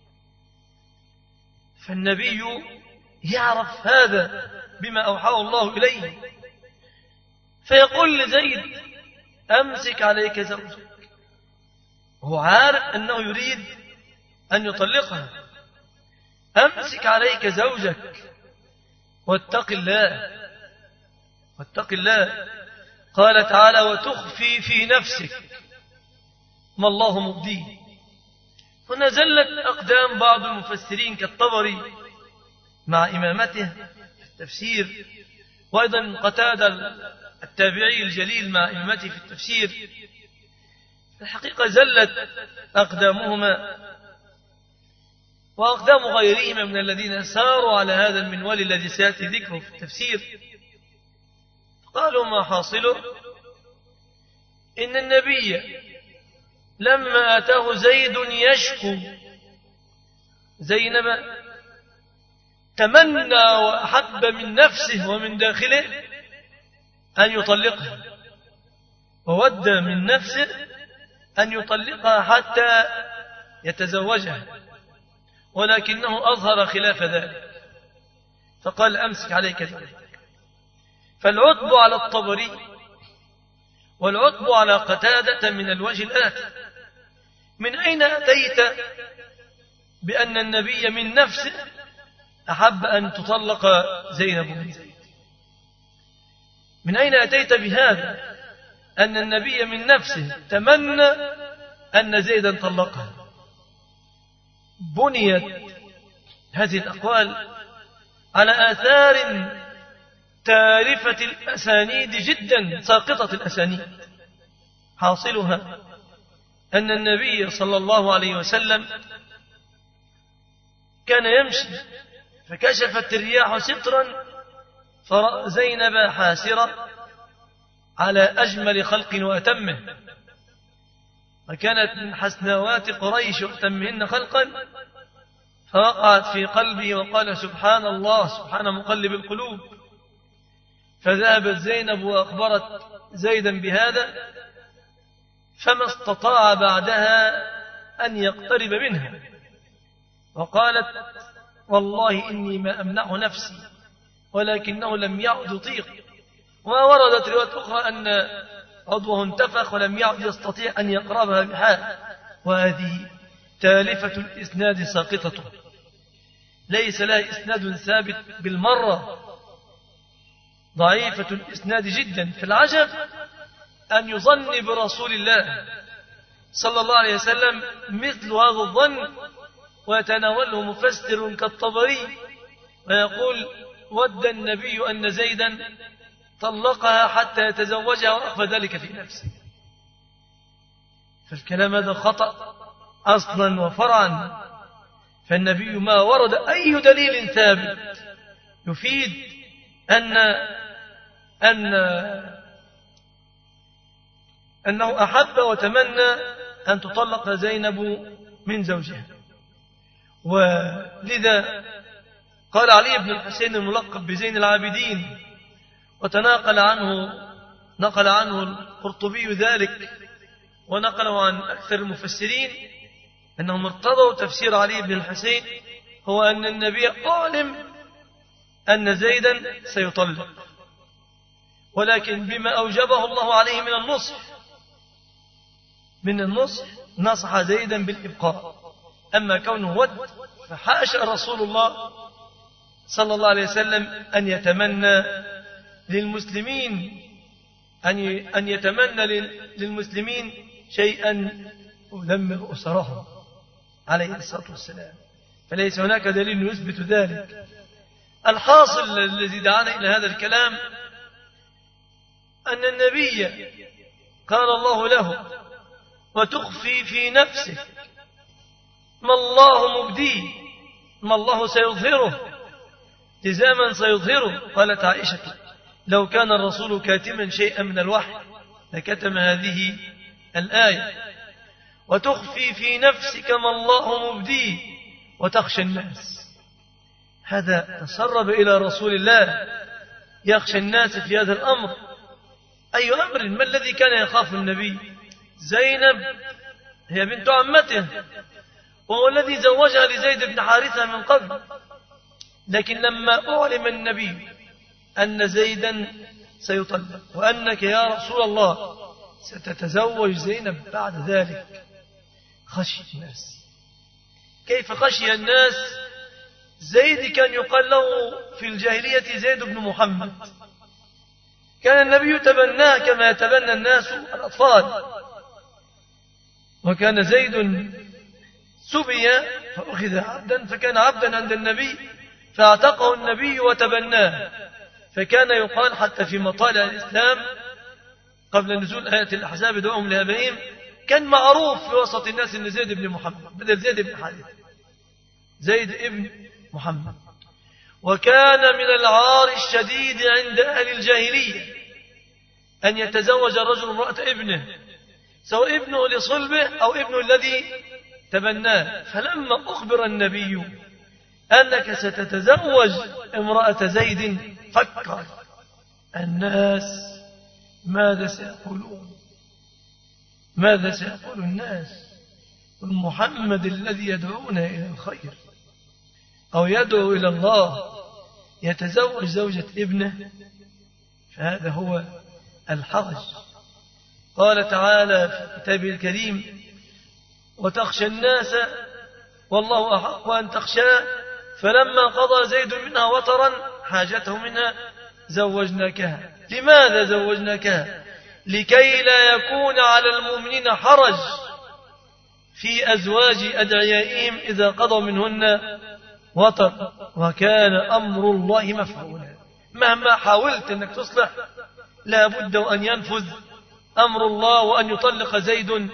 فالنبي يعرف هذا بما أوحاه الله إليه، فيقول لزيد أمسك عليك زوجك، هو عارف أنه يريد أن يطلقها، أمسك عليك زوجك واتق الله، واتق الله. قال تعالى وتخفي في نفسك ما الله مبديه. ونزلت أقدام بعض المفسرين كالطبري مع إمامته في التفسير، وأيضا قتادة التابعي الجليل مع إمامته في التفسير. الحقيقة زلت أقدامهما وأقدام غيرهما من الذين ساروا على هذا المنوال الذي سيأتي ذكره في التفسير. قالوا ما حاصله إن النبي لما أتاه زيد يشكو زينب تمنى وأحب من نفسه ومن داخله أن يطلقها، وود من نفسه أن يطلقها حتى يتزوجها، ولكنه أظهر خلاف ذلك فقال أمسك عليك زوجك. فالعتب على الطبري والعتب على قتادة من الوجه الآتي: من أين أتيت بأن النبي من نفسه أحب أن تطلق زينب بن زيد؟ من أين أتيت بهذا أن النبي من نفسه تمنى أن زيدا طلقها؟ بنيت هذه الأقوال على آثار تارفة الأسانيد جدا، ساقطة الأسانيد. حاصلها أن النبي صلى الله عليه وسلم كان يمشي فكشفت الرياح سترا فرأى زينب حاسرة على أجمل خلق وأتمه، وكانت من حسنوات قريش وأتمهن خلقا، فوقعت في قلبي وقال سبحان الله سبحان مقلب القلوب. فذهبت زينب وأخبرت زيدا بهذا، فما استطاع بعدها أن يقترب منها، وقالت والله إني ما أمنعه نفسي ولكنه لم يعد يطيق. وما وردت رواية أخرى أن عضوه انتفخ ولم يعد يستطيع أن يقربها بحال. وهذه تالفة الإسناد ساقطة، ليس لها إسناد ثابت بالمرة، ضعيفة الإسناد جدا. في العجب أن يظن برسول الله صلى الله عليه وسلم مثل هذا الظن ويتناوله مفسر كالطبري ويقول ود النبي أن زيدا طلقها حتى يتزوجها وأخفى ذلك في نفسه. فالكلام هذا خطأ أصلا وفرعا، فالنبي ما ورد أي دليل ثابت يفيد أن أن أنه أحب وتمنى أن تطلق زينب من زوجها. ولذا قال علي بن الحسين الملقب بزين العابدين، وتناقل عنه نقل عنه القرطبي ذلك ونقله عن أكثر المفسرين أنهم ارتضوا تفسير علي بن الحسين هو أن النبي علم أن زيدا سيطلق، ولكن بما أوجبه الله عليه من النصح من النصح نصح زيدا بالإبقاء. أما كونه ود فحاشا رسول الله صلى الله عليه وسلم أن يتمنى للمسلمين أن يتمنى للمسلمين شيئا يدمر أسرهم عليه الصلاة والسلام، فليس هناك دليل يثبت ذلك. الحاصل الذي دعانا إلى هذا الكلام أن النبي قال الله له وتخفي في نفسك ما الله مبديه ما الله سيظهره لزاما سيظهره. قالت عائشة لو كان الرسول كاتما شيئا من الوحي لكتم هذه الآية وتخفي في نفسك ما الله مبديه وتخشى الناس. هذا تسرب إلى رسول الله يخشى الناس في هذا الأمر. أي أمر؟ ما الذي كان يخاف النبي؟ زينب هي بنت عمته وهو الذي زوجها لزيد بن حارثة من قبل، لكن لما أعلم النبي أن زيدا سيطلق وأنك يا رسول الله ستتزوج زينب بعد ذلك خشي الناس. كيف خشي الناس؟ زيد كان يقال له في الجاهلية زيد بن محمد، كان النبي يتبناه كما يتبنى الناس الأطفال، وكان زيد سبي فأخذ عبدا فكان عبدا عند النبي فاعتقه النبي وتبناه، فكان يقال حتى في مطالع الإسلام قبل نزول آية الأحزاب دعوهم لآبائهم كان معروف في وسط الناس أن زيد بن محمد بدل زيد بن حارثة زيد ابن محمد. وكان من العار الشديد عند أهل الجاهلية أن يتزوج الرجل امرأة ابنه سواء ابنه لصلبه أو ابنه الذي تبناه. فلما أخبر النبي أنك ستتزوج امرأة زيد فكر الناس ماذا سيقولون ماذا سيقول الناس؟ محمد الذي يدعونا إلى الخير أو يدعو إلى الله يتزوج زوجة ابنه، فهذا هو الحرج. قال تعالى في كتابه الكريم وتخشى الناس والله أحق أن تخشاه فلما قضى زيد منها وطرا حاجته منها زوجناكها. لماذا زوجناكها؟ لكي لا يكون على المؤمنين حرج في أزواج أدعيائهم إذا قضوا منهن وطر وكان أمر الله مفعولا. مهما حاولت أنك تصلح لا بد أن ينفذ أمر الله وأن يطلق زيد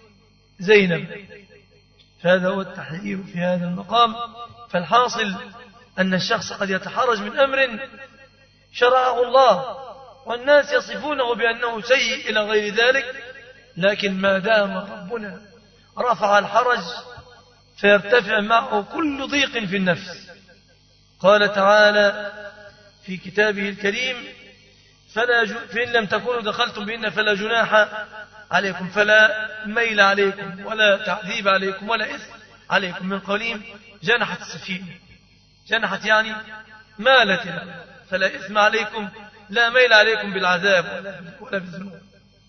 زينب. فهذا هو التحذير في هذا المقام. فالحاصل أن الشخص قد يتحرج من أمر شرعه الله والناس يصفونه بأنه سيء إلى غير ذلك، لكن ما دام ربنا رفع الحرج فيرتفع معه كل ضيق في النفس. قال تعالى في كتابه الكريم فلا فإن لم تكونوا دخلتم بهن فلا جناح عليكم، فلا ميل عليكم ولا تعذيب عليكم ولا إثم عليكم من قولهم جنحت السفينة. جنحت يعني مالت الأولاد، فلا إثم عليكم، لا ميل عليكم بالعذاب ولا بالذنوب.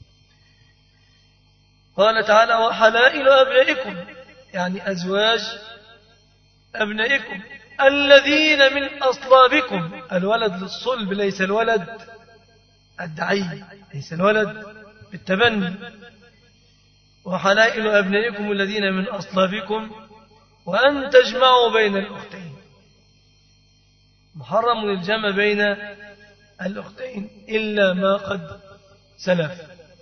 قال تعالى وحلائل أبنائكم، يعني أزواج أبنائكم الذين من أصلابكم. الولد للصلب، ليس الولد الدعي، ليس الولد بالتبني. وحلائل أبنائكم الذين من أصلابكم وأن تجمعوا بين الأختين. محرم الجمع بين الأختين إلا ما قد سلف.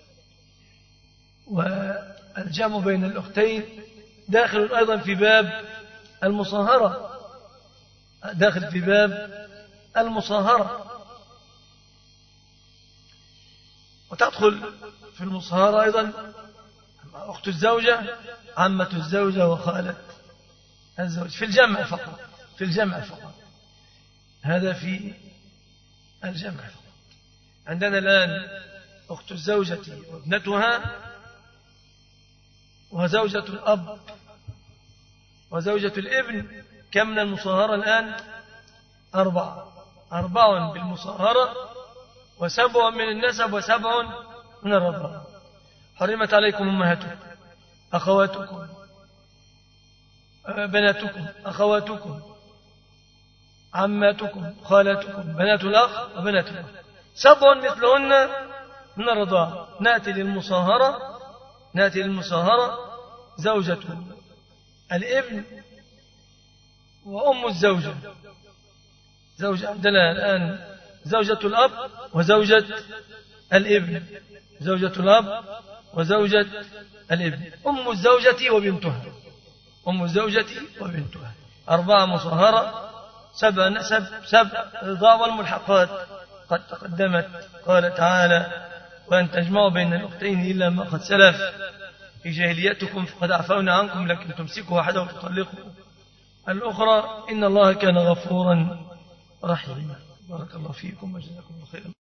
والجمع بين الأختين داخل أيضا في باب المصاهرة، داخل في باب المصاهرة، وتدخل في المصاهرة أيضا أخت الزوجة، عمة الزوجة، وخالة الزوج، في الجمع فقط، في الجمع فقط، هذا في الجمع فقط. عندنا الآن أخت الزوجة وابنتها وزوجة الأب وزوجة الابن. كم من المصاهرة الآن؟ أربعة، أربع بالمصاهرة وسبع من النسب وسبع من الرضاعة. حرمت عليكم أمهاتكم، أخواتكم، بناتكم، أخواتكم، عماتكم، خالاتكم، بنات الأخ وبنات الأخ، سبع مثلهن من الرضاعة. نأتي للمصاهرة، نأتي للمصاهرة زوجة الابن وأم الزوجة. زوجة عندنا الآن زوجة الأب وزوجة الابن، زوجة الأب وزوجة الابن، أم الزوجة وبنتها، أم الزوجة وبنتها. أربعة مصاهرة، سبع نسب، سبع رضاع، والملحقات قد تقدمت. قال تعالى وأن تجمعوا بين الأختين إلا ما قد سلف في جاهليتكم فقد عفونا عنكم لكن تمسكوا واحدة وتطلقوا الأخرى إن الله كان غفورا رحيما. بارك الله فيكم وجزاكم الله خيرا.